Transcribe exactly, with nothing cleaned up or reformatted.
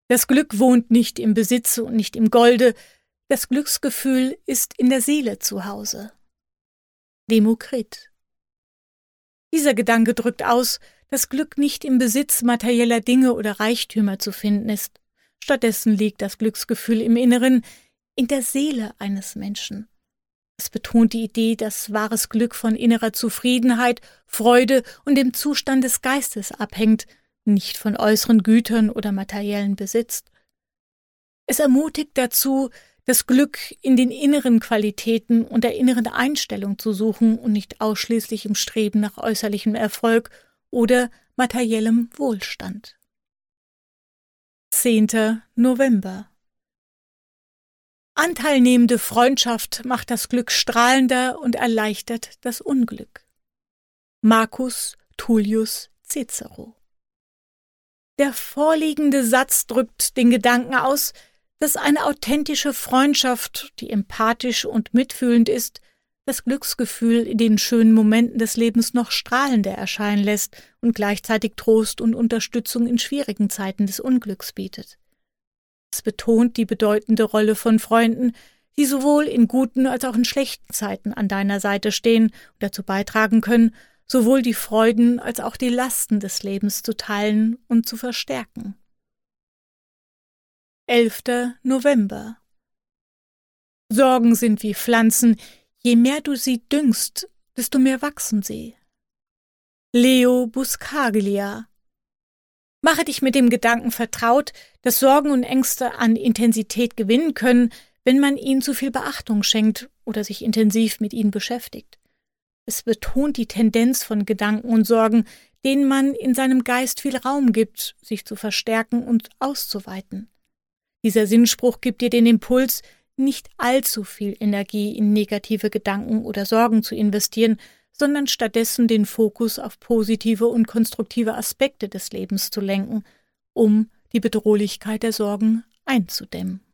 Das Glück wohnt nicht im Besitz und nicht im Golde, das Glücksgefühl ist in der Seele zu Hause. Demokrit. Dieser Gedanke drückt aus, dass Glück nicht im Besitz materieller Dinge oder Reichtümer zu finden ist. Stattdessen liegt das Glücksgefühl im Inneren, in der Seele eines Menschen. Es betont die Idee, dass wahres Glück von innerer Zufriedenheit, Freude und dem Zustand des Geistes abhängt, nicht von äußeren Gütern oder materiellen Besitz. Es ermutigt dazu, das Glück in den inneren Qualitäten und der inneren Einstellung zu suchen und nicht ausschließlich im Streben nach äußerlichem Erfolg oder materiellem Wohlstand. zehnter November. Anteilnehmende Freundschaft macht das Glück strahlender und erleichtert das Unglück. Marcus Tullius Cicero. Der vorliegende Satz drückt den Gedanken aus, dass eine authentische Freundschaft, die empathisch und mitfühlend ist, das Glücksgefühl in den schönen Momenten des Lebens noch strahlender erscheinen lässt und gleichzeitig Trost und Unterstützung in schwierigen Zeiten des Unglücks bietet. Es betont die bedeutende Rolle von Freunden, die sowohl in guten als auch in schlechten Zeiten an deiner Seite stehen und dazu beitragen können, sowohl die Freuden als auch die Lasten des Lebens zu teilen und zu verstärken. elfter November. Sorgen sind wie Pflanzen, je mehr du sie düngst, desto mehr wachsen sie. Leo Buscaglia. Mache dich mit dem Gedanken vertraut, dass Sorgen und Ängste an Intensität gewinnen können, wenn man ihnen zu viel Beachtung schenkt oder sich intensiv mit ihnen beschäftigt. Es betont die Tendenz von Gedanken und Sorgen, denen man in seinem Geist viel Raum gibt, sich zu verstärken und auszuweiten. Dieser Sinnspruch gibt dir den Impuls, nicht allzu viel Energie in negative Gedanken oder Sorgen zu investieren, sondern stattdessen den Fokus auf positive und konstruktive Aspekte des Lebens zu lenken, um die Bedrohlichkeit der Sorgen einzudämmen.